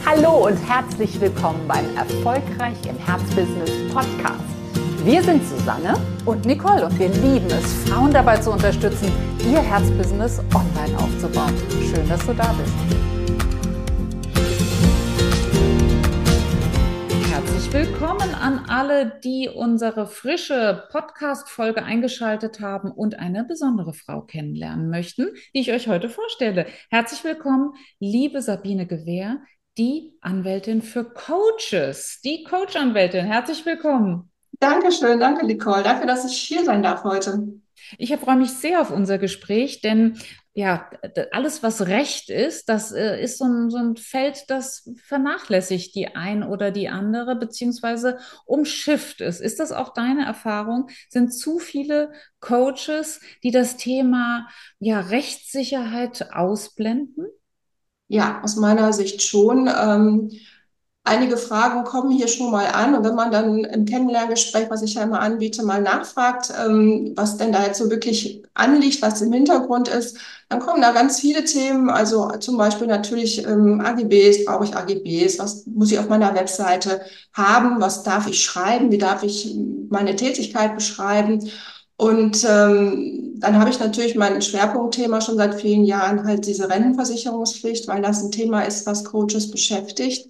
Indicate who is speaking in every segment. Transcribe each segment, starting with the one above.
Speaker 1: Hallo und herzlich willkommen beim Erfolgreich im Herzbusiness Podcast. Wir sind Susanne
Speaker 2: und Nicole und wir lieben es, Frauen dabei zu unterstützen, ihr Herzbusiness online aufzubauen. Schön, dass du da bist. Herzlich willkommen an alle, die unsere frische Podcast-Folge eingeschaltet haben und eine besondere Frau kennenlernen möchten, die ich euch heute vorstelle. Herzlich willkommen, liebe Sabine Gewehr, die Anwältin für Coaches, die Coach-Anwältin. Herzlich willkommen.
Speaker 3: Dankeschön, danke Nicole, dafür, dass ich hier sein darf heute.
Speaker 2: Ich freue mich sehr auf unser Gespräch, denn ja, alles, was Recht ist, das ist so ein Feld, das vernachlässigt die ein oder die andere, beziehungsweise umschifft es. Ist das auch deine Erfahrung? Sind zu viele Coaches, die das Thema ja, Rechtssicherheit ausblenden?
Speaker 3: Ja, aus meiner Sicht schon. Einige Fragen kommen hier schon mal an. Und wenn man dann im Kennenlerngespräch, was ich ja immer anbiete, mal nachfragt, was denn da jetzt so wirklich anliegt, was im Hintergrund ist, dann kommen da ganz viele Themen. Also zum Beispiel natürlich AGBs, brauche ich AGBs? Was muss ich auf meiner Webseite haben? Was darf ich schreiben? Wie darf ich meine Tätigkeit beschreiben? Und dann habe ich natürlich mein Schwerpunktthema schon seit vielen Jahren halt diese Rentenversicherungspflicht, weil das ein Thema ist, was Coaches beschäftigt,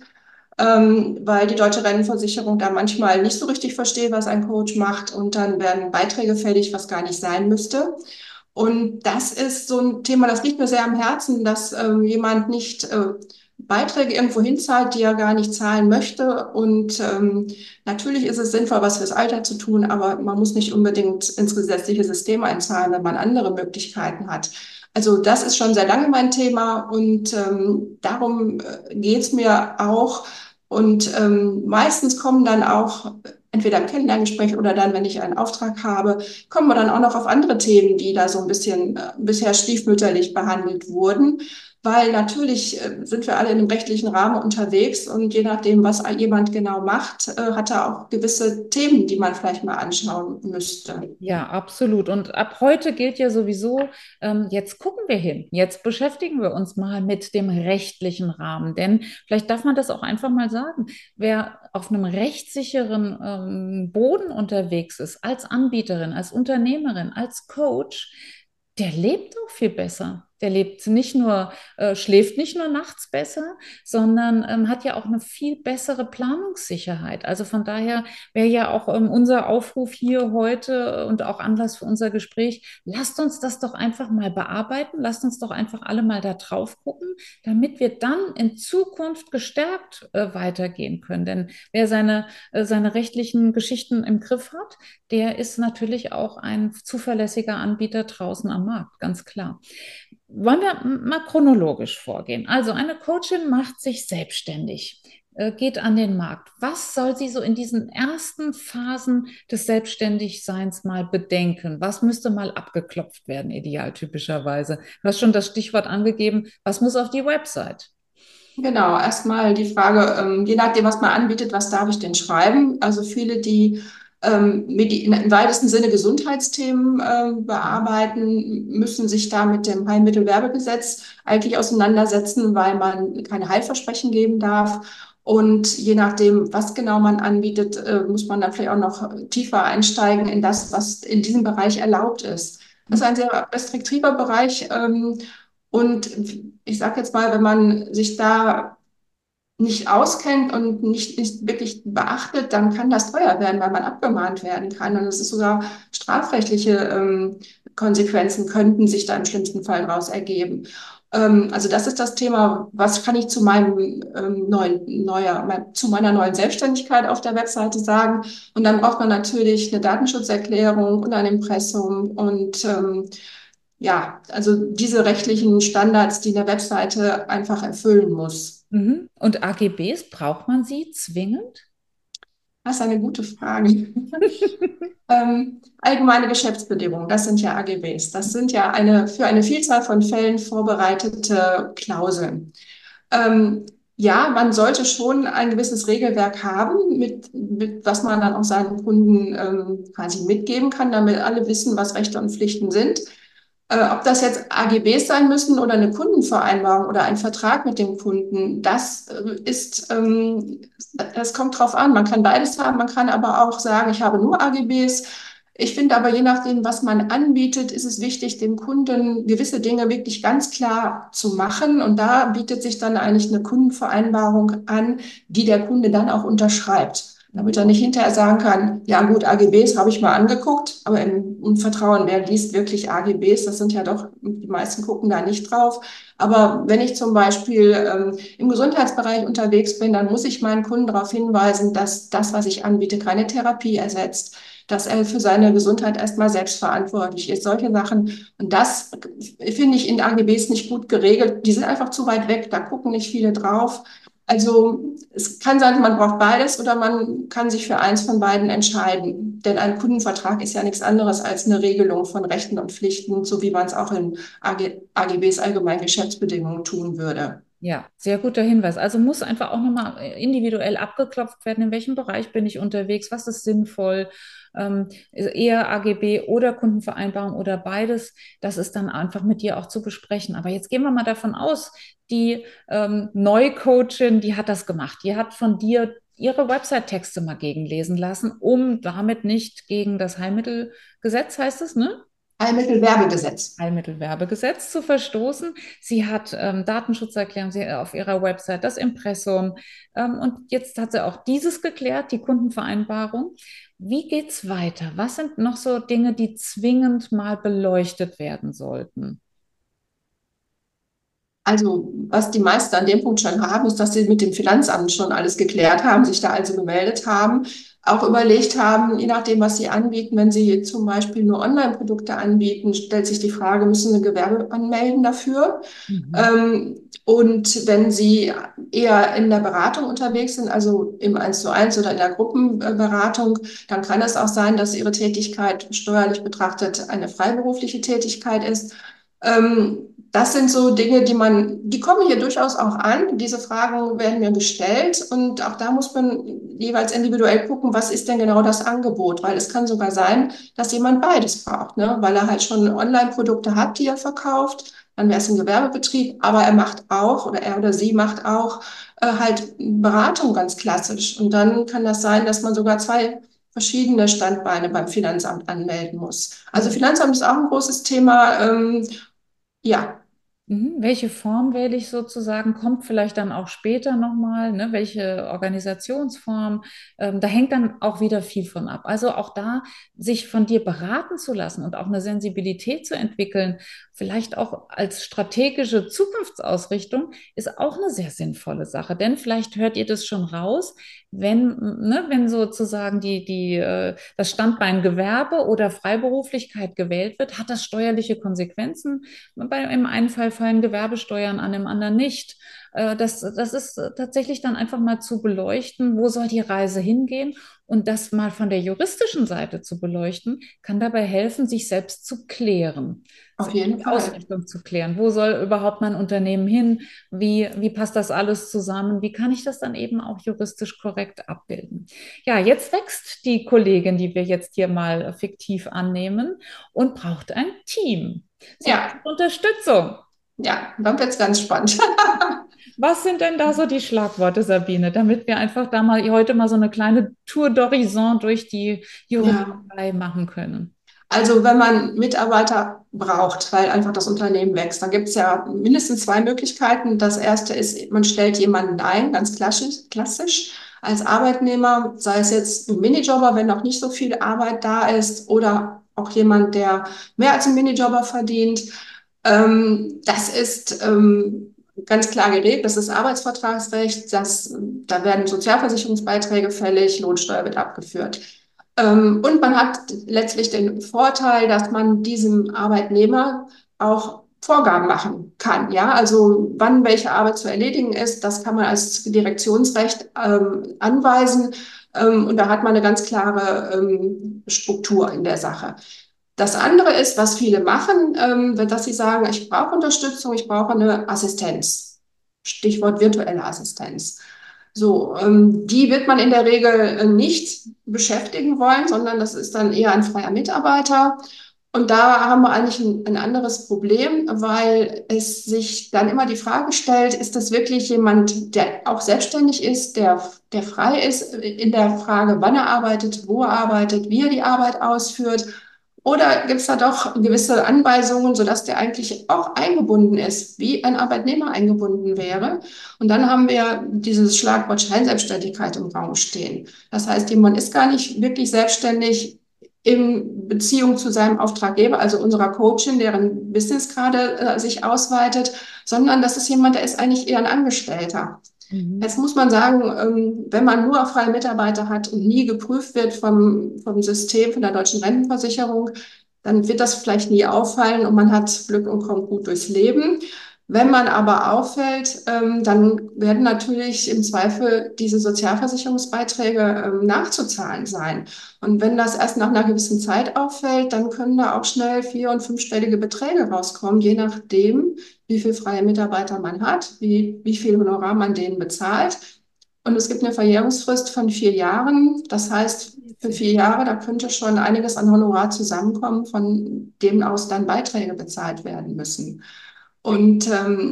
Speaker 3: weil die Deutsche Rentenversicherung da manchmal nicht so richtig versteht, was ein Coach macht und dann werden Beiträge fällig, was gar nicht sein müsste. Und das ist so ein Thema, das liegt mir sehr am Herzen, dass jemand nicht Beiträge irgendwo hinzahlt, die er gar nicht zahlen möchte. Und natürlich ist es sinnvoll, was fürs Alter zu tun, aber man muss nicht unbedingt ins gesetzliche System einzahlen, wenn man andere Möglichkeiten hat. Also das ist schon sehr lange mein Thema und darum geht's mir auch. Und meistens kommen dann auch entweder im Kennenlerngespräch oder dann, wenn ich einen Auftrag habe, kommen wir dann auch noch auf andere Themen, die da so ein bisschen bisher stiefmütterlich behandelt wurden. Weil natürlich sind wir alle in einem rechtlichen Rahmen unterwegs und je nachdem, was jemand genau macht, hat er auch gewisse Themen, die man vielleicht mal anschauen müsste.
Speaker 2: Ja, absolut. Und ab heute gilt ja sowieso, jetzt gucken wir hin. Jetzt beschäftigen wir uns mal mit dem rechtlichen Rahmen. Denn vielleicht darf man das auch einfach mal sagen. Wer auf einem rechtssicheren Boden unterwegs ist, als Anbieterin, als Unternehmerin, als Coach, der lebt auch viel besser. Der lebt nicht nur, schläft nicht nur nachts besser, sondern hat ja auch eine viel bessere Planungssicherheit. Also von daher wäre ja auch unser Aufruf hier heute und auch Anlass für unser Gespräch. Lasst uns das doch einfach mal bearbeiten. Lasst uns doch einfach alle mal da drauf gucken, damit wir dann in Zukunft gestärkt weitergehen können. Denn wer seine rechtlichen Geschichten im Griff hat, der ist natürlich auch ein zuverlässiger Anbieter draußen am Markt, ganz klar. Wollen wir mal chronologisch vorgehen? Also eine Coachin macht sich selbstständig, geht an den Markt. Was soll sie so in diesen ersten Phasen des Selbstständigseins mal bedenken? Was müsste mal abgeklopft werden, idealtypischerweise? Du hast schon das Stichwort angegeben. Was muss auf die Website?
Speaker 3: Genau, erstmal die Frage, je nachdem, was man anbietet, was darf ich denn schreiben? Also viele, die im weitesten Sinne Gesundheitsthemen bearbeiten, müssen sich da mit dem Heilmittelwerbegesetz eigentlich auseinandersetzen, weil man keine Heilversprechen geben darf. Und je nachdem, was genau man anbietet, muss man dann vielleicht auch noch tiefer einsteigen in das, was in diesem Bereich erlaubt ist. Das ist ein sehr restriktiver Bereich. Und ich sage jetzt mal, wenn man sich da nicht auskennt und nicht wirklich beachtet, dann kann das teuer werden, weil man abgemahnt werden kann. Und es ist sogar strafrechtliche Konsequenzen könnten sich da im schlimmsten Fall daraus ergeben. Also das ist das Thema, was kann ich zu zu meiner neuen Selbstständigkeit auf der Webseite sagen? Und dann braucht man natürlich eine Datenschutzerklärung und ein Impressum und ja, also diese rechtlichen Standards, die eine Webseite einfach erfüllen muss.
Speaker 2: Mhm. Und AGBs, braucht man sie zwingend?
Speaker 3: Das ist eine gute Frage. Allgemeine Geschäftsbedingungen, das sind ja AGBs. Das sind ja für eine Vielzahl von Fällen vorbereitete Klauseln. Ähm, ja, man sollte schon ein gewisses Regelwerk haben, mit was man dann auch seinen Kunden quasi mitgeben kann, damit alle wissen, was Rechte und Pflichten sind. Ob das jetzt AGBs sein müssen oder eine Kundenvereinbarung oder ein Vertrag mit dem Kunden, das kommt drauf an. Man kann beides haben, man kann aber auch sagen, ich habe nur AGBs. Ich finde aber, je nachdem, was man anbietet, ist es wichtig, dem Kunden gewisse Dinge wirklich ganz klar zu machen. Und da bietet sich dann eigentlich eine Kundenvereinbarung an, die der Kunde dann auch unterschreibt. Damit er nicht hinterher sagen kann, ja gut, AGBs habe ich mal angeguckt, aber im Vertrauen, wer liest wirklich AGBs? Das sind ja doch, die meisten gucken da nicht drauf. Aber wenn ich zum Beispiel im Gesundheitsbereich unterwegs bin, dann muss ich meinen Kunden darauf hinweisen, dass das, was ich anbiete, keine Therapie ersetzt, dass er für seine Gesundheit erstmal selbst verantwortlich ist. Solche Sachen. Und das finde ich in AGBs nicht gut geregelt. Die sind einfach zu weit weg, da gucken nicht viele drauf. Also es kann sein, man braucht beides oder man kann sich für eins von beiden entscheiden. Denn ein Kundenvertrag ist ja nichts anderes als eine Regelung von Rechten und Pflichten, so wie man es auch in AGBs, allgemeinen Geschäftsbedingungen, tun würde.
Speaker 2: Ja, sehr guter Hinweis. Also muss einfach auch nochmal individuell abgeklopft werden, in welchem Bereich bin ich unterwegs, was ist sinnvoll, eher AGB oder Kundenvereinbarung oder beides. Das ist dann einfach mit dir auch zu besprechen. Aber jetzt gehen wir mal davon aus, die Neucoachin, die hat das gemacht. Die hat von dir ihre Website-Texte mal gegenlesen lassen, um damit nicht gegen das Heilmittelgesetz, heißt es, ne?
Speaker 3: Heilmittelwerbegesetz.
Speaker 2: Heilmittelwerbegesetz zu verstoßen. Sie hat Datenschutzerklärung auf ihrer Website, das Impressum. Und jetzt hat sie auch dieses geklärt, die Kundenvereinbarung. Wie geht's weiter? Was sind noch so Dinge, die zwingend mal beleuchtet werden sollten?
Speaker 3: Also, was die meisten an dem Punkt schon haben, ist, dass sie mit dem Finanzamt schon alles geklärt haben, sich da also gemeldet haben, auch überlegt haben, je nachdem, was sie anbieten, wenn sie zum Beispiel nur Online-Produkte anbieten, stellt sich die Frage, müssen sie ein Gewerbe anmelden dafür?
Speaker 2: Mhm.
Speaker 3: Und wenn sie eher in der Beratung unterwegs sind, also im 1:1 oder in der Gruppenberatung, dann kann es auch sein, dass ihre Tätigkeit steuerlich betrachtet eine freiberufliche Tätigkeit ist. Das sind so Dinge, die kommen hier durchaus auch an. Diese Fragen werden mir gestellt und auch da muss man jeweils individuell gucken, was ist denn genau das Angebot? Weil es kann sogar sein, dass jemand beides braucht, ne? Weil er halt schon Online-Produkte hat, die er verkauft. Dann wäre es ein Gewerbebetrieb, aber er macht auch oder er oder sie macht auch halt Beratung ganz klassisch. Und dann kann das sein, dass man sogar zwei verschiedene Standbeine beim Finanzamt anmelden muss. Also Finanzamt ist auch ein großes Thema. Ja,
Speaker 2: Mhm. Welche Form wähle ich sozusagen? Kommt vielleicht dann auch später nochmal, ne? Welche Organisationsform? Da hängt dann auch wieder viel von ab. Also auch da sich von dir beraten zu lassen und auch eine Sensibilität zu entwickeln, vielleicht auch als strategische Zukunftsausrichtung, ist auch eine sehr sinnvolle Sache. Denn vielleicht hört ihr das schon raus, wenn sozusagen das Standbein Gewerbe oder Freiberuflichkeit gewählt wird, hat das steuerliche Konsequenzen. Im einen Fall fallen Gewerbesteuern an, im anderen nicht. Das ist tatsächlich dann einfach mal zu beleuchten, wo soll die Reise hingehen und das mal von der juristischen Seite zu beleuchten, kann dabei helfen, sich selbst zu klären,
Speaker 3: auf jeden
Speaker 2: die
Speaker 3: Fall.
Speaker 2: Ausrichtung zu klären. Wo soll überhaupt mein Unternehmen hin? Wie passt das alles zusammen? Wie kann ich das dann eben auch juristisch korrekt abbilden? Ja, jetzt wächst die Kollegin, die wir jetzt hier mal fiktiv annehmen und braucht ein Team. Sie
Speaker 3: Ja,
Speaker 2: braucht Unterstützung.
Speaker 3: ja, dann wird's ganz spannend.
Speaker 2: Was sind denn da so die Schlagworte, Sabine, damit wir einfach da mal heute mal so eine kleine Tour d'horizon durch die
Speaker 3: Ja,
Speaker 2: Juristerei machen können?
Speaker 3: also wenn man Mitarbeiter braucht, weil einfach das Unternehmen wächst, dann gibt es ja mindestens zwei Möglichkeiten. Das erste ist, man stellt jemanden ein, ganz klassisch als Arbeitnehmer, sei es jetzt ein Minijobber, wenn noch nicht so viel Arbeit da ist, oder auch jemand, der mehr als ein Minijobber verdient. Das ist ganz klar geregelt. Das ist Arbeitsvertragsrecht. Da werden Sozialversicherungsbeiträge fällig, Lohnsteuer wird abgeführt. Und man hat letztlich den Vorteil, dass man diesem Arbeitnehmer auch Vorgaben machen kann. Ja, also wann welche Arbeit zu erledigen ist, das kann man als Direktionsrecht anweisen. Und da hat man eine ganz klare Struktur in der Sache. Das andere ist, was viele machen, dass sie sagen, ich brauche Unterstützung, ich brauche eine Assistenz. Stichwort virtuelle Assistenz. So, die wird man in der Regel nicht beschäftigen wollen, sondern das ist dann eher ein freier Mitarbeiter. Und da haben wir eigentlich ein anderes Problem, weil es sich dann immer die Frage stellt, ist das wirklich jemand, der auch selbstständig ist, der frei ist in der Frage, wann er arbeitet, wo er arbeitet, wie er die Arbeit ausführt? Oder gibt es da doch gewisse Anweisungen, sodass der eigentlich auch eingebunden ist, wie ein Arbeitnehmer eingebunden wäre? Und dann haben wir dieses Schlagwort Scheinselbstständigkeit im Raum stehen. Das heißt, jemand ist gar nicht wirklich selbstständig in Beziehung zu seinem Auftraggeber, also unserer Coachin, deren Business gerade sich ausweitet, sondern das ist jemand, der ist eigentlich eher ein Angestellter.
Speaker 2: Mhm.
Speaker 3: Jetzt muss man sagen, wenn man nur freie Mitarbeiter hat und nie geprüft wird vom System, von der deutschen Rentenversicherung, dann wird das vielleicht nie auffallen und man hat Glück und kommt gut durchs Leben. Wenn man aber auffällt, dann werden natürlich im Zweifel diese Sozialversicherungsbeiträge nachzuzahlen sein. Und wenn das erst nach einer gewissen Zeit auffällt, dann können da auch schnell vier- und fünfstellige Beträge rauskommen, je nachdem, wie viel freie Mitarbeiter man hat, wie viel Honorar man denen bezahlt. Und es gibt eine Verjährungsfrist von 4 Jahren. Das heißt, für 4 Jahre, da könnte schon einiges an Honorar zusammenkommen, von dem aus dann Beiträge bezahlt werden müssen. Und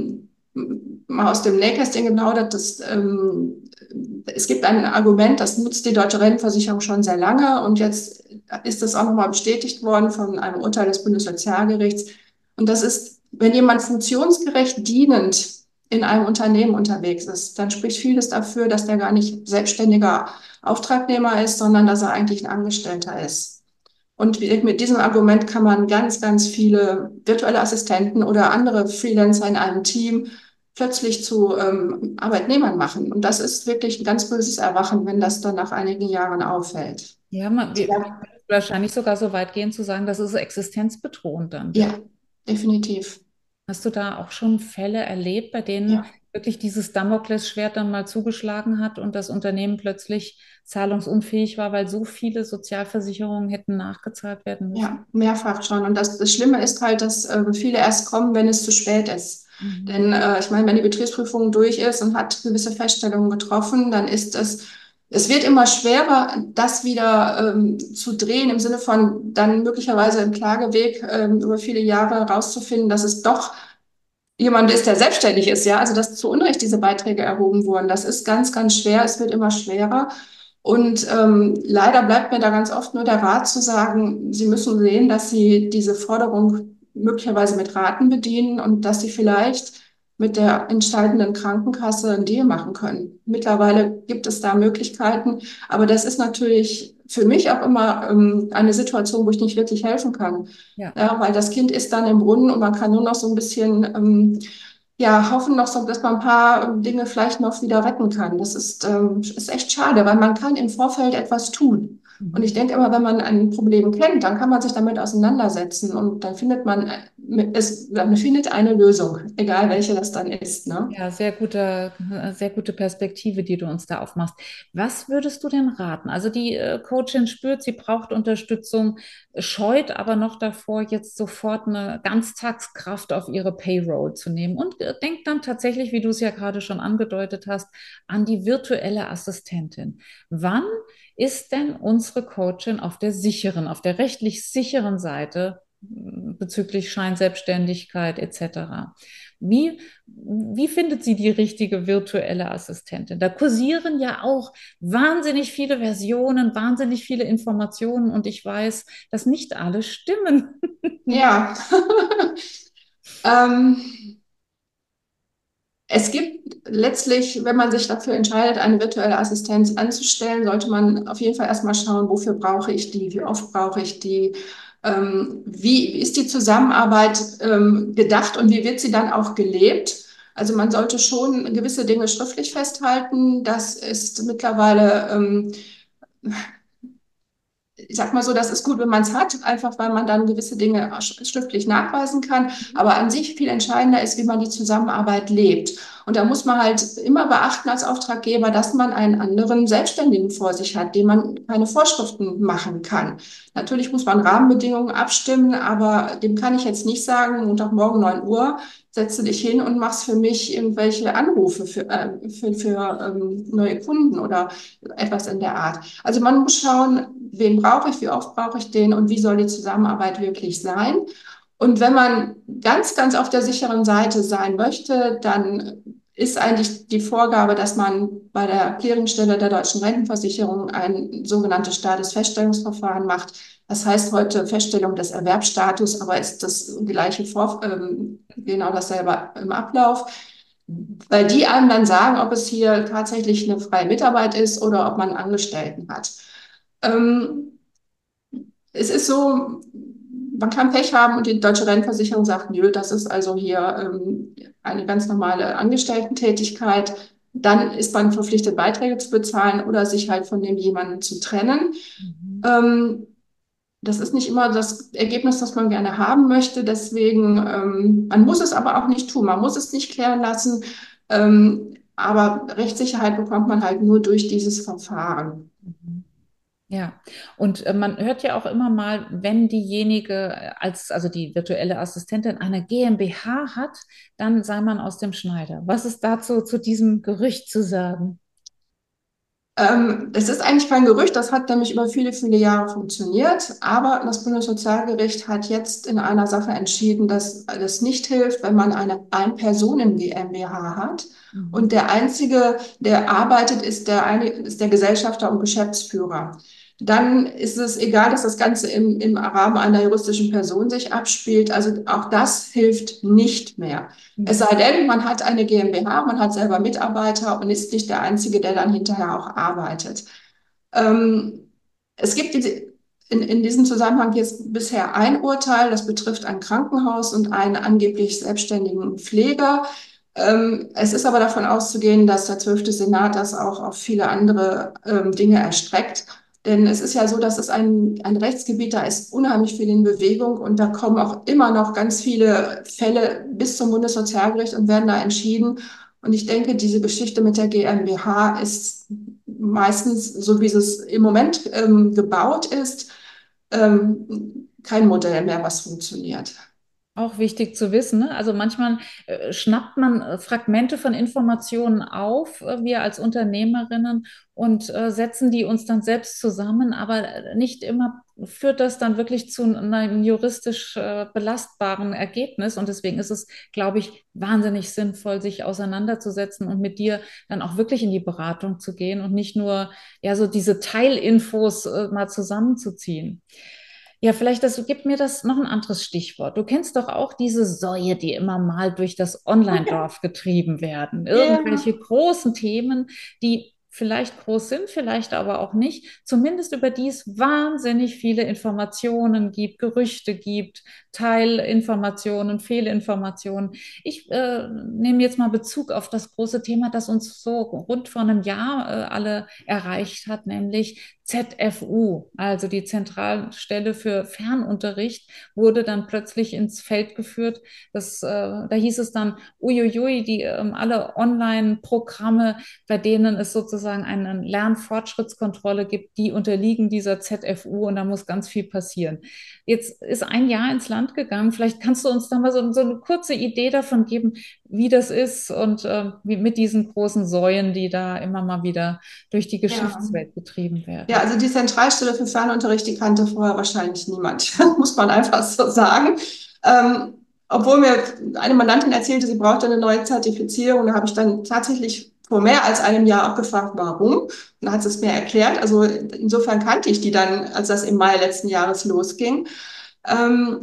Speaker 3: mal aus dem Nähkästchen geplaudert, es gibt ein Argument, das nutzt die Deutsche Rentenversicherung schon sehr lange und jetzt ist das auch nochmal bestätigt worden von einem Urteil des Bundessozialgerichts. Und das ist, wenn jemand funktionsgerecht dienend in einem Unternehmen unterwegs ist, dann spricht vieles dafür, dass der gar nicht selbstständiger Auftragnehmer ist, sondern dass er eigentlich ein Angestellter ist. Und mit diesem Argument kann man ganz, ganz viele virtuelle Assistenten oder andere Freelancer in einem Team plötzlich zu Arbeitnehmern machen. Und das ist wirklich ein ganz böses Erwachen, wenn das dann nach einigen Jahren auffällt.
Speaker 2: Ja, wir
Speaker 3: Ja,
Speaker 2: wahrscheinlich sogar so weit gehen zu sagen, dass es existenzbedrohend dann wird.
Speaker 3: ja, definitiv.
Speaker 2: Hast du da auch schon Fälle erlebt, bei denen
Speaker 3: Ja.
Speaker 2: wirklich dieses Damoklesschwert dann mal zugeschlagen hat und das Unternehmen plötzlich zahlungsunfähig war, weil so viele Sozialversicherungen hätten nachgezahlt werden müssen?
Speaker 3: Ja, mehrfach schon. Und das Schlimme ist halt, dass viele erst kommen, wenn es zu spät ist.
Speaker 2: Mhm.
Speaker 3: Denn ich meine, wenn die Betriebsprüfung durch ist und hat gewisse Feststellungen getroffen, dann ist es wird immer schwerer, das wieder zu drehen, im Sinne von dann möglicherweise im Klageweg über viele Jahre herauszufinden, dass es doch jemand ist, der selbstständig ist, ja, also dass zu Unrecht diese Beiträge erhoben wurden. Das ist ganz, ganz schwer. Es wird immer schwerer. Und leider bleibt mir da ganz oft nur der Rat zu sagen, Sie müssen sehen, dass Sie diese Forderung möglicherweise mit Raten bedienen und dass Sie vielleicht mit der entscheidenden Krankenkasse einen Deal machen können. Mittlerweile gibt es da Möglichkeiten, aber das ist natürlich für mich auch immer eine Situation, wo ich nicht wirklich helfen kann.
Speaker 2: Ja.
Speaker 3: Ja, weil das Kind ist dann im Brunnen und man kann nur noch so ein bisschen ja, hoffen noch so, dass man ein paar Dinge vielleicht noch wieder retten kann. Das ist echt schade, weil man kann im Vorfeld etwas tun. Und ich
Speaker 2: Mhm.
Speaker 3: denke immer, wenn man ein Problem kennt, dann kann man sich damit auseinandersetzen und dann findet man man findet eine Lösung, egal welche das dann ist, ne?
Speaker 2: Ja, sehr gute Perspektive, die du uns da aufmachst. Was würdest du denn raten? Also die Coachin spürt, sie braucht Unterstützung, scheut aber noch davor, jetzt sofort eine Ganztagskraft auf ihre Payroll zu nehmen und denkt dann tatsächlich, wie du es ja gerade schon angedeutet hast, an die virtuelle Assistentin. Wann ist denn unsere Coachin auf der sicheren, auf der rechtlich sicheren Seite bezüglich Scheinselbstständigkeit etc.? Wie findet sie die richtige virtuelle Assistentin? Da kursieren ja auch wahnsinnig viele Versionen, wahnsinnig viele Informationen und ich weiß, dass nicht alle stimmen.
Speaker 3: Ja. ähm, Es gibt letztlich, wenn man sich dafür entscheidet, eine virtuelle Assistenz anzustellen, sollte man auf jeden Fall erstmal schauen, wofür brauche ich die, wie oft brauche ich die, wie ist die Zusammenarbeit gedacht und wie wird sie dann auch gelebt. Also man sollte schon gewisse Dinge schriftlich festhalten. Das ist mittlerweile ich sag mal so, das ist gut, wenn man es hat, einfach weil man dann gewisse Dinge schriftlich nachweisen kann. Aber an sich viel entscheidender ist, wie man die Zusammenarbeit lebt. Und da muss man halt immer beachten als Auftraggeber, dass man einen anderen Selbstständigen vor sich hat, dem man keine Vorschriften machen kann. Natürlich muss man Rahmenbedingungen abstimmen, aber dem kann ich jetzt nicht sagen, Montagmorgen 9 Uhr, setze dich hin und machst für mich irgendwelche Anrufe für neue Kunden oder etwas in der Art. Also man muss schauen, wen brauche ich, wie oft brauche ich den und wie soll die Zusammenarbeit wirklich sein. Und wenn man ganz, ganz auf der sicheren Seite sein möchte, dann ist eigentlich die Vorgabe, dass man bei der Clearingstelle der Deutschen Rentenversicherung ein sogenanntes Statusfeststellungsverfahren macht. Das heißt heute Feststellung des Erwerbsstatus, aber ist das gleiche genau dasselbe im Ablauf, weil die einem dann sagen, ob es hier tatsächlich eine freie Mitarbeit ist oder ob man einen Angestellten hat. Ähm, Es ist so, man kann Pech haben und die Deutsche Rentenversicherung sagt, nö, das ist also hier eine ganz normale Angestellten-Tätigkeit. Dann ist man verpflichtet, Beiträge zu bezahlen oder sich halt von dem jemanden zu trennen.
Speaker 2: Mhm.
Speaker 3: Ähm, Das ist nicht immer das Ergebnis, das man gerne haben möchte. Deswegen, man muss es aber auch nicht tun. Man muss es nicht klären lassen. Aber Rechtssicherheit bekommt man halt nur durch dieses Verfahren.
Speaker 2: Mhm. Ja, und man hört ja auch immer mal, wenn diejenige also die virtuelle Assistentin eine GmbH hat, dann sei man aus dem Schneider. Was ist dazu zu diesem Gerücht zu sagen?
Speaker 3: Es ist eigentlich kein Gerücht, das hat nämlich über viele, viele Jahre funktioniert. Aber das Bundessozialgericht hat jetzt in einer Sache entschieden, dass es nicht hilft, wenn man eine Ein-Personen-GmbH hat.
Speaker 2: Mhm.
Speaker 3: Und der Einzige, der arbeitet, ist der Gesellschafter und Geschäftsführer. Dann ist es egal, dass das Ganze im Rahmen einer juristischen Person sich abspielt. Also auch das hilft nicht mehr. Es
Speaker 2: Mhm.
Speaker 3: sei denn, man hat eine GmbH, man hat selber Mitarbeiter und ist nicht der Einzige, der dann hinterher auch arbeitet. Ähm, Es gibt in diesem Zusammenhang jetzt bisher ein Urteil, das betrifft ein Krankenhaus und einen angeblich selbstständigen Pfleger. Es ist aber davon auszugehen, dass der 12. Senat das auch auf viele andere Dinge erstreckt. Denn es ist ja so, dass es ein Rechtsgebiet, da ist unheimlich viel in Bewegung und da kommen auch immer noch ganz viele Fälle bis zum Bundessozialgericht und werden da entschieden. Und ich denke, diese Geschichte mit der GmbH ist meistens, so wie es im Moment gebaut ist, kein Modell mehr, was funktioniert.
Speaker 2: Auch wichtig zu wissen, ne? Also manchmal schnappt man Fragmente von Informationen auf, wir als Unternehmerinnen, und setzen die uns dann selbst zusammen, aber nicht immer führt das dann wirklich zu einem juristisch belastbaren Ergebnis. Und deswegen ist es, glaube ich, wahnsinnig sinnvoll, sich auseinanderzusetzen und mit dir dann auch wirklich in die Beratung zu gehen und nicht nur ja so diese Teilinfos mal zusammenzuziehen. Ja, vielleicht gibt mir das noch ein anderes Stichwort. Du kennst doch auch diese Säue, die immer mal durch das Online-Dorf getrieben werden.
Speaker 3: Ja.
Speaker 2: Irgendwelche großen Themen, die vielleicht groß sind, vielleicht aber auch nicht. Zumindest über die es wahnsinnig viele Informationen gibt, Gerüchte gibt, Teilinformationen, Fehlinformationen. Ich nehme jetzt mal Bezug auf das große Thema, das uns so rund vor einem Jahr alle erreicht hat, nämlich ZFU, also die Zentralstelle für Fernunterricht, wurde dann plötzlich ins Feld geführt. Da hieß es dann, uiuiui, alle Online-Programme, bei denen es sozusagen eine Lernfortschrittskontrolle gibt, die unterliegen dieser ZFU und da muss ganz viel passieren. Jetzt ist ein Jahr ins Land gegangen. Vielleicht kannst du uns da mal so eine kurze Idee davon geben, wie das ist und wie mit diesen großen Säulen, die da immer mal wieder durch die
Speaker 3: Ja.
Speaker 2: Geschäftswelt getrieben
Speaker 3: Ja,
Speaker 2: werden.
Speaker 3: also die Zentralstelle für Fernunterricht, die kannte vorher wahrscheinlich niemand, muss man einfach so sagen. Obwohl mir eine Mandantin erzählte, sie brauchte eine neue Zertifizierung, da habe ich dann tatsächlich vor mehr als einem Jahr auch gefragt, warum. Und dann hat sie es mir erklärt. Also insofern kannte ich die dann, als das im Mai letzten Jahres losging. Ähm,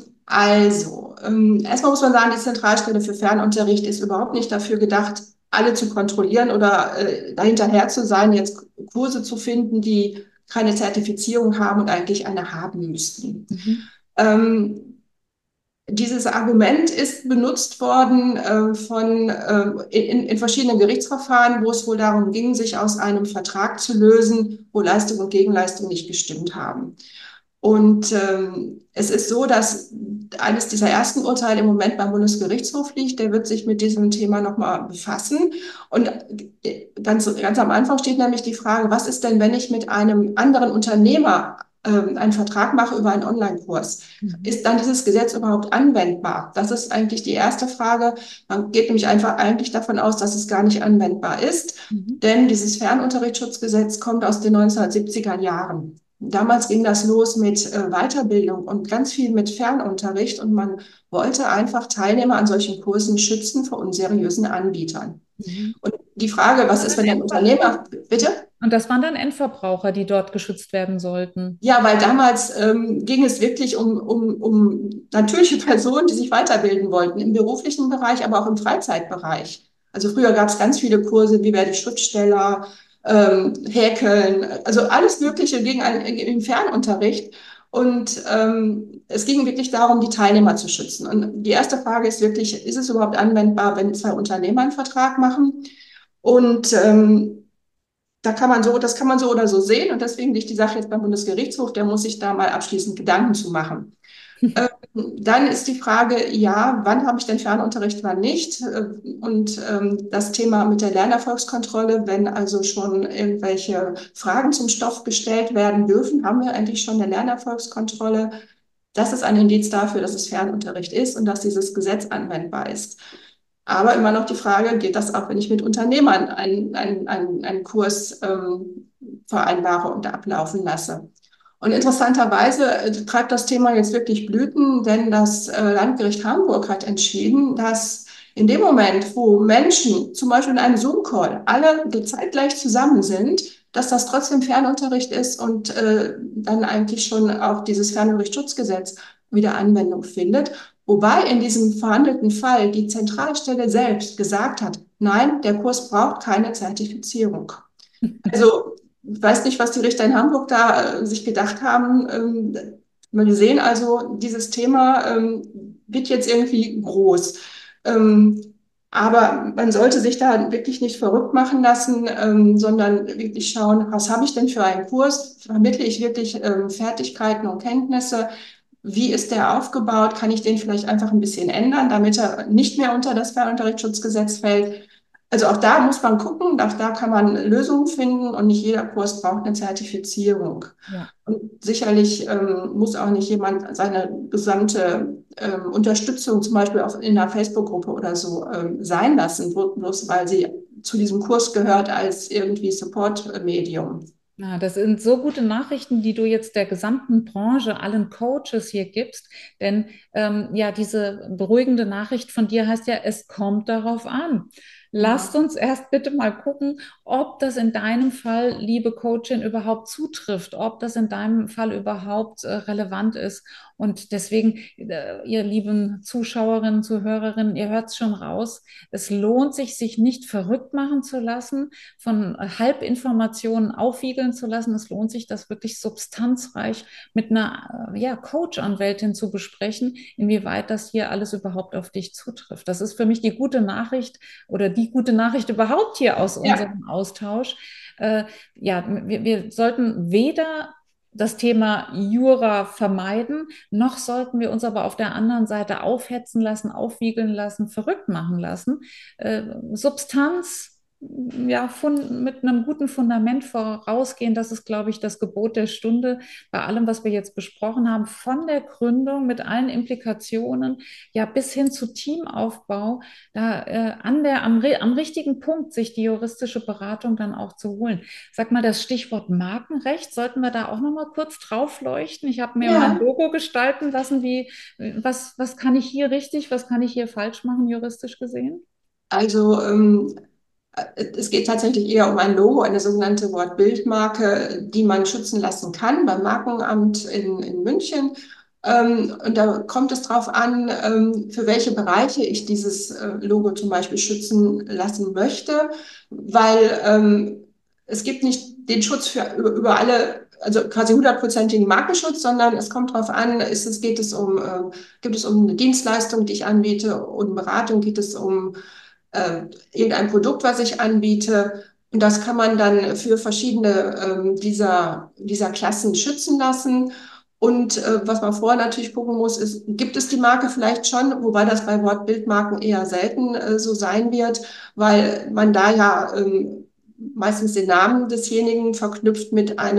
Speaker 3: Erstmal muss man sagen, die Zentralstelle für Fernunterricht ist überhaupt nicht dafür gedacht, alle zu kontrollieren oder dahinterher zu sein, jetzt Kurse zu finden, die keine Zertifizierung haben und eigentlich eine haben müssten.
Speaker 2: Mhm.
Speaker 3: Ähm, Dieses Argument ist benutzt worden in verschiedenen Gerichtsverfahren, wo es wohl darum ging, sich aus einem Vertrag zu lösen, wo Leistung und Gegenleistung nicht gestimmt haben. Und es ist so, dass eines dieser ersten Urteile im Moment beim Bundesgerichtshof liegt. Der wird sich mit diesem Thema nochmal befassen. Und ganz am Anfang steht nämlich die Frage, was ist denn, wenn ich mit einem anderen Unternehmer einen Vertrag mache über einen Online-Kurs?
Speaker 2: Mhm.
Speaker 3: Ist dann dieses Gesetz überhaupt anwendbar? Das ist eigentlich die erste Frage. Man geht nämlich einfach eigentlich davon aus, dass es gar nicht anwendbar ist.
Speaker 2: Mhm.
Speaker 3: Denn dieses Fernunterrichtsschutzgesetz kommt aus den 1970er Jahren. Damals ging das los mit Weiterbildung und ganz viel mit Fernunterricht und man wollte einfach Teilnehmer an solchen Kursen schützen vor unseriösen Anbietern.
Speaker 2: Mhm.
Speaker 3: Und die Frage, was ist, wenn ein Unternehmer, bitte?
Speaker 2: Und das waren dann Endverbraucher, die dort geschützt werden sollten.
Speaker 3: Ja, weil damals ging es wirklich um natürliche Personen, die sich weiterbilden wollten, im beruflichen Bereich, aber auch im Freizeitbereich. Also früher gab es ganz viele Kurse, wie werde ich Schriftsteller, Häkeln, also alles Mögliche im Fernunterricht. Und es ging wirklich darum, die Teilnehmer zu schützen. Und die erste Frage ist wirklich, ist es überhaupt anwendbar, wenn zwei Unternehmer einen Vertrag machen? Und das kann man so oder so sehen. Und deswegen liegt die Sache jetzt beim Bundesgerichtshof, der muss sich da mal abschließend Gedanken zu machen. Dann ist die Frage, ja, wann habe ich denn Fernunterricht, wann nicht? Und das Thema mit der Lernerfolgskontrolle, wenn also schon irgendwelche Fragen zum Stoff gestellt werden dürfen, haben wir eigentlich schon eine Lernerfolgskontrolle. Das ist ein Indiz dafür, dass es Fernunterricht ist und dass dieses Gesetz anwendbar ist. Aber immer noch die Frage, geht das auch, wenn ich mit Unternehmern einen Kurs vereinbare und ablaufen lasse? Und interessanterweise treibt das Thema jetzt wirklich Blüten, denn das Landgericht Hamburg hat entschieden, dass in dem Moment, wo Menschen zum Beispiel in einem Zoom-Call alle zeitgleich zusammen sind, dass das trotzdem Fernunterricht ist und dann eigentlich schon auch dieses Fernunterrichtsschutzgesetz wieder Anwendung findet. Wobei in diesem verhandelten Fall die Zentralstelle selbst gesagt hat, nein, der Kurs braucht keine Zertifizierung. Also ich weiß nicht, was die Richter in Hamburg da sich gedacht haben. Wir sehen also, dieses Thema wird jetzt irgendwie groß. Ähm, aber man sollte sich da wirklich nicht verrückt machen lassen, sondern wirklich schauen, was habe ich denn für einen Kurs? Vermittle ich wirklich Fertigkeiten und Kenntnisse? Wie ist der aufgebaut? Kann ich den vielleicht einfach ein bisschen ändern, damit er nicht mehr unter das Fernunterrichtsschutzgesetz fällt? Also auch da muss man gucken, auch da kann man Lösungen finden und nicht jeder Kurs braucht eine Zertifizierung.
Speaker 2: Ja.
Speaker 3: Und sicherlich muss auch nicht jemand seine gesamte Unterstützung zum Beispiel in einer Facebook-Gruppe oder so sein lassen, bloß weil sie zu diesem Kurs gehört als irgendwie Support-Medium.
Speaker 2: Ja, das sind so gute Nachrichten, die du jetzt der gesamten Branche, allen Coaches hier gibst. Denn ja, diese beruhigende Nachricht von dir heißt ja, es kommt darauf an. Lasst uns erst bitte mal gucken, ob das in deinem Fall, liebe Coachin, überhaupt zutrifft, ob das in deinem Fall überhaupt relevant ist. Und deswegen, ihr lieben Zuschauerinnen, Zuhörerinnen, ihr hört es schon raus, es lohnt sich, sich nicht verrückt machen zu lassen, von Halbinformationen aufwiegeln zu lassen. Es lohnt sich, das wirklich substanzreich mit einer ja, Coach-Anwältin zu besprechen, inwieweit das hier alles überhaupt auf dich zutrifft. Das ist für mich die gute Nachricht oder die gute Nachricht überhaupt hier aus
Speaker 3: Ja,
Speaker 2: unserem Austausch. Ja, wir sollten weder das Thema Jura vermeiden, noch sollten wir uns aber auf der anderen Seite aufhetzen lassen, aufwiegeln lassen, verrückt machen lassen. Substanz ja, mit einem guten Fundament vorausgehen, das ist, glaube ich, das Gebot der Stunde bei allem, was wir jetzt besprochen haben, von der Gründung mit allen Implikationen, ja, bis hin zu Teamaufbau, da am richtigen Punkt sich die juristische Beratung dann auch zu holen. Sag mal, das Stichwort Markenrecht, sollten wir da auch noch mal kurz drauf leuchten? Ich habe mir mein
Speaker 3: ja.
Speaker 2: Logo gestalten lassen, was kann ich hier richtig, was kann ich hier falsch machen, juristisch gesehen?
Speaker 3: Also es geht tatsächlich eher um ein Logo, eine sogenannte Wortbildmarke, die man schützen lassen kann beim Markenamt in München. Und da kommt es darauf an, für welche Bereiche ich dieses Logo zum Beispiel schützen lassen möchte, weil es gibt nicht den Schutz für über alle, also quasi hundertprozentigen Markenschutz, sondern es kommt darauf an, gibt es um eine Dienstleistung, die ich anbiete, um Beratung, geht es um irgendein Produkt, was ich anbiete. Und das kann man dann für verschiedene dieser Klassen schützen lassen. Und was man vorher natürlich gucken muss, ist, gibt es die Marke vielleicht schon, wobei das bei Wortbildmarken eher selten so sein wird, weil man da ja meistens den Namen desjenigen verknüpft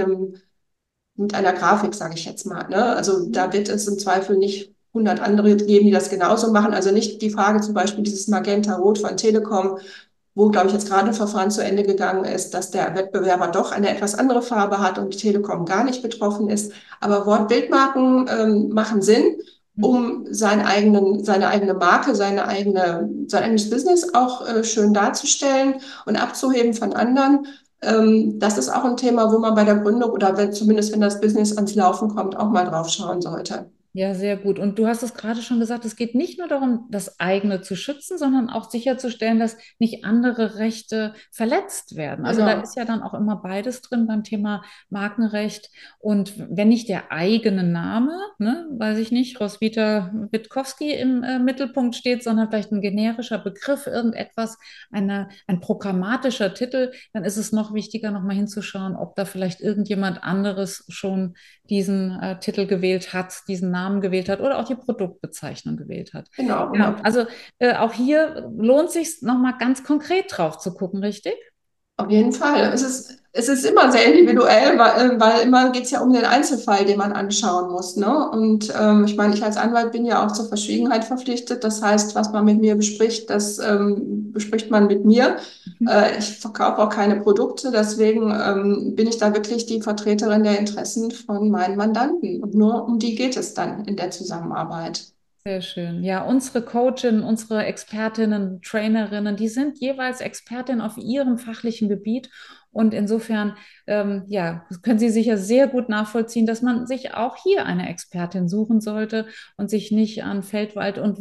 Speaker 3: mit einer Grafik, sage ich jetzt mal. Ne? Also da wird es im Zweifel nicht 100 andere geben, die das genauso machen. Also nicht die Frage zum Beispiel dieses Magenta Rot von Telekom, wo, glaube ich, jetzt gerade ein Verfahren zu Ende gegangen ist, dass der Wettbewerber doch eine etwas andere Farbe hat und die Telekom gar nicht betroffen ist. Aber Wortbildmarken machen Sinn, um seine eigene Marke, sein eigenes Business auch schön darzustellen und abzuheben von anderen. Das ist auch ein Thema, wo man bei der Gründung oder zumindest wenn das Business ans Laufen kommt, auch mal drauf schauen sollte.
Speaker 2: Ja, sehr gut. Und du hast es gerade schon gesagt, es geht nicht nur darum, das eigene zu schützen, sondern auch sicherzustellen, dass nicht andere Rechte verletzt werden. Also da ist
Speaker 3: Genau.
Speaker 2: ja dann auch immer beides drin beim Thema Markenrecht. Und wenn nicht der eigene Name, ne, weiß ich nicht, Roswitha Witkowski im Mittelpunkt steht, sondern vielleicht ein generischer Begriff, irgendetwas, ein programmatischer Titel, dann ist es noch wichtiger, nochmal hinzuschauen, ob da vielleicht irgendjemand anderes schon diesen Titel gewählt hat, diesen Namen gewählt hat oder auch die Produktbezeichnung gewählt hat.
Speaker 3: Genau,
Speaker 2: Ja,
Speaker 3: genau.
Speaker 2: also auch hier lohnt sich nochmal ganz konkret drauf zu gucken, richtig?
Speaker 3: Auf jeden Fall. Es ist immer sehr individuell, weil immer geht es ja um den Einzelfall, den man anschauen muss. Ne? Und ich meine, ich als Anwalt bin ja auch zur Verschwiegenheit verpflichtet. Das heißt, was man mit mir bespricht, das bespricht man mit mir.
Speaker 2: Mhm.
Speaker 3: Ich verkaufe auch keine Produkte, deswegen bin ich da wirklich die Vertreterin der Interessen von meinen Mandanten. Und nur um die geht es dann in der Zusammenarbeit.
Speaker 2: Sehr schön. Ja, unsere Coachinnen, unsere Expertinnen, Trainerinnen, die sind jeweils Expertin auf ihrem fachlichen Gebiet. Und insofern, ja, können Sie sicher sehr gut nachvollziehen, dass man sich auch hier eine Expertin suchen sollte und sich nicht an Feldwald- und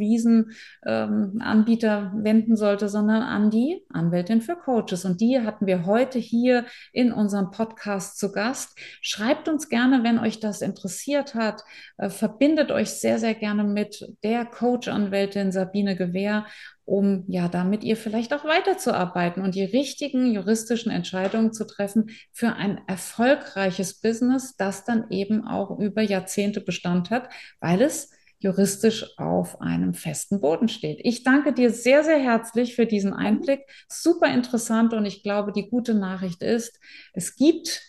Speaker 2: Wiesenanbieter wenden sollte, sondern an die Anwältin für Coaches. Und die hatten wir heute hier in unserem Podcast zu Gast. Schreibt uns gerne, wenn euch das interessiert hat. Verbindet euch sehr, sehr gerne mit der Coach-Anwältin Sabine Gewehr, um ja damit ihr vielleicht auch weiterzuarbeiten und die richtigen juristischen Entscheidungen zu treffen für ein erfolgreiches Business, das dann eben auch über Jahrzehnte Bestand hat, weil es juristisch auf einem festen Boden steht. Ich danke dir sehr, sehr herzlich für diesen Einblick. Super interessant und ich glaube, die gute Nachricht ist, es gibt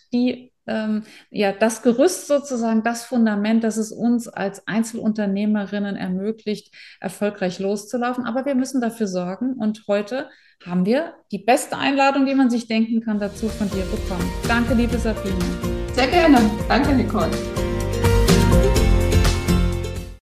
Speaker 2: ja, das Gerüst sozusagen, das Fundament, das es uns als Einzelunternehmerinnen ermöglicht, erfolgreich loszulaufen. Aber wir müssen dafür sorgen. Und heute haben wir die beste Einladung, die man sich denken kann, dazu von dir bekommen. Danke, liebe Sabine.
Speaker 3: Sehr gerne. Danke, Nicole.